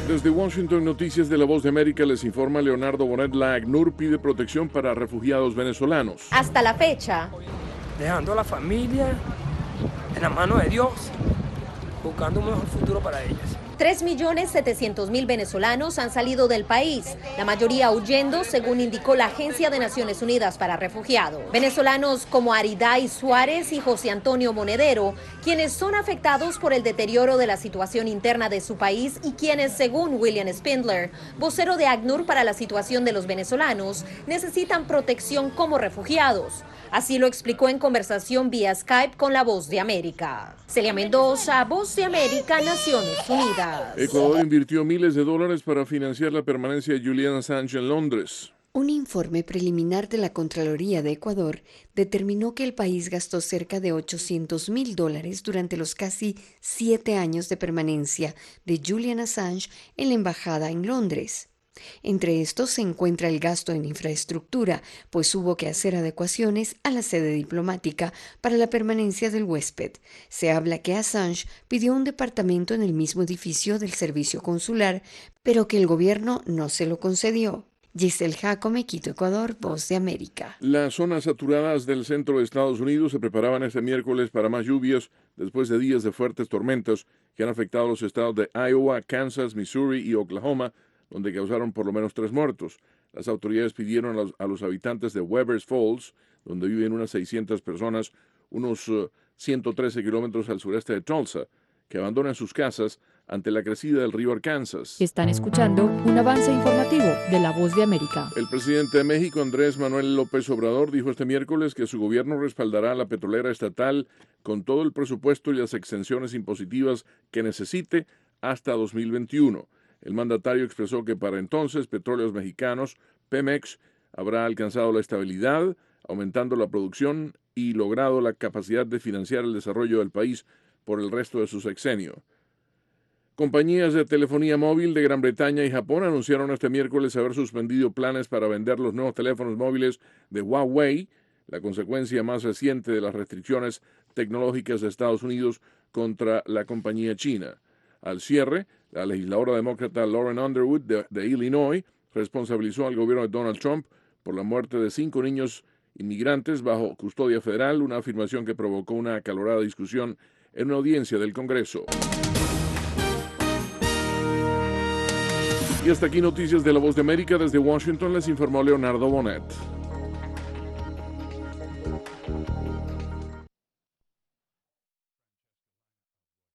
Desde Washington, Noticias de la Voz de América, les informa Leonardo Bonet. La ACNUR pide protección para refugiados venezolanos. Hasta la fecha, dejando a la familia en la mano de Dios, buscando un mejor futuro para ellas. 3.700.000 venezolanos han salido del país, la mayoría huyendo, según indicó la Agencia de Naciones Unidas para Refugiados. Venezolanos como Ariday Suárez y José Antonio Monedero, quienes son afectados por el deterioro de la situación interna de su país y quienes, según William Spindler, vocero de ACNUR para la situación de los venezolanos, necesitan protección como refugiados. Así lo explicó en conversación vía Skype con La Voz de América. Celia Mendoza, Voz de América, Naciones Unidas. Ecuador invirtió miles de dólares para financiar la permanencia de Julian Assange en Londres. Un informe preliminar de la Contraloría de Ecuador determinó que el país gastó cerca de $800.000 durante los casi 7 años de permanencia de Julian Assange en la embajada en Londres. Entre estos se encuentra el gasto en infraestructura, pues hubo que hacer adecuaciones a la sede diplomática para la permanencia del huésped. Se habla que Assange pidió un departamento en el mismo edificio del servicio consular, pero que el gobierno no se lo concedió. Giselle Jacome, Quito, Ecuador, Voz de América. Las zonas saturadas del centro de Estados Unidos se preparaban este miércoles para más lluvias después de días de fuertes tormentas que han afectado los estados de Iowa, Kansas, Missouri y Oklahoma, donde causaron por lo menos 3 muertos. Las autoridades pidieron a los habitantes de Webbers Falls, donde viven unas 600 personas, unos 113 kilómetros al sureste de Tulsa, que abandonen sus casas ante la crecida del río Arkansas. Están escuchando un avance informativo de La Voz de América. El presidente de México, Andrés Manuel López Obrador, dijo este miércoles que su gobierno respaldará a la petrolera estatal con todo el presupuesto y las exenciones impositivas que necesite hasta 2021. El mandatario expresó que para entonces Petróleos Mexicanos, Pemex, habrá alcanzado la estabilidad, aumentando la producción y logrado la capacidad de financiar el desarrollo del país por el resto de su sexenio. Compañías de telefonía móvil de Gran Bretaña y Japón anunciaron este miércoles haber suspendido planes para vender los nuevos teléfonos móviles de Huawei, la consecuencia más reciente de las restricciones tecnológicas de Estados Unidos contra la compañía china. Al cierre, la legisladora demócrata Lauren Underwood de Illinois responsabilizó al gobierno de Donald Trump por la muerte de 5 niños inmigrantes bajo custodia federal, una afirmación que provocó una acalorada discusión en una audiencia del Congreso. Y hasta aquí Noticias de la Voz de América. Desde Washington les informó Leonardo Bonet.